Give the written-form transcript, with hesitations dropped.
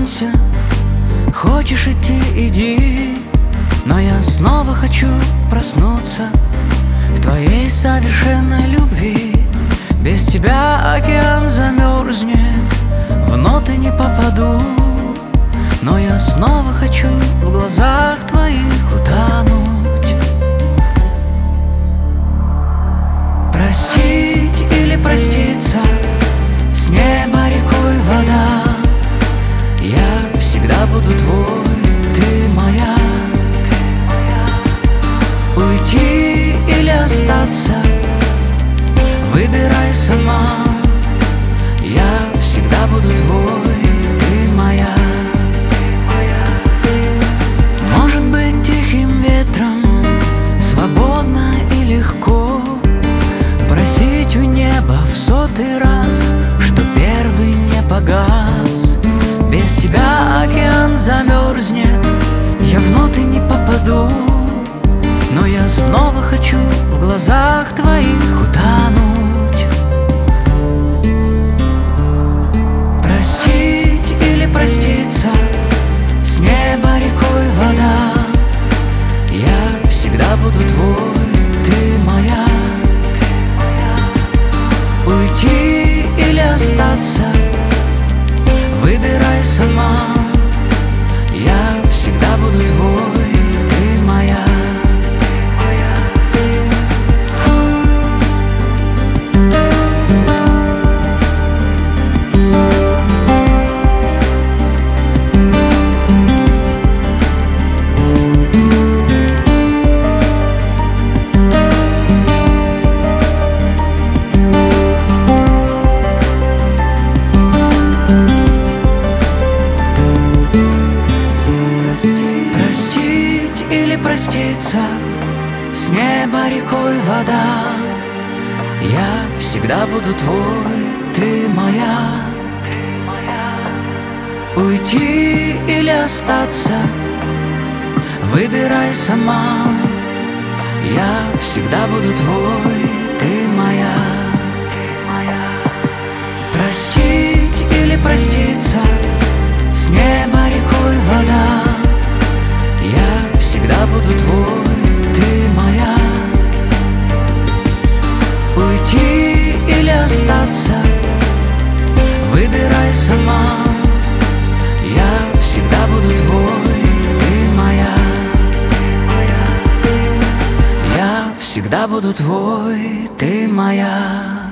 останься, хочешь идти, иди. Но я снова хочу проснуться в твоей совершенной любви. Без тебя океан замерзнет, в ноты не попаду. Но я снова хочу в глазах твоих утонуть. Простить или проститься, с неба рекой вода. Я всегда буду твой, ты моя. Уйти или остаться, выбирай сама. Я всегда буду твой, ты моя. Может быть, тихим ветром, свободно и легко просить у неба в 100-й раз, что первый не погас. Без тебя океан замерзнет, я в ноты не попаду. Но я снова хочу в глазах твоих утонуть. Простить или проститься, с неба рекой вода. Я всегда буду твой, ты моя. Уйти или остаться, выбирай сама. Я всегда буду твой, ты моя. Проститься, с неба рекой вода. Я всегда буду твой, ты моя. Уйти или остаться, выбирай сама. Я всегда буду твой, ты моя. Простить или проститься, с неба рекой вода. Я всегда буду твой, ты моя. Уйти или остаться, выбирай сама. Я всегда буду твой, ты моя. Я всегда буду твой, ты моя.